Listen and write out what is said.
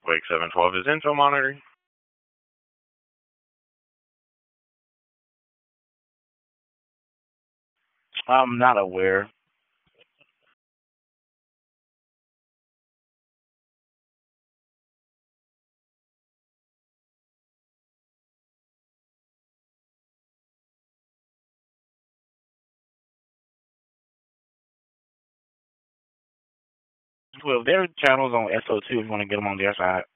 Wake 712 is info monitoring. I'm not aware. Well, there are channels on SO2 if you want to get them on their side.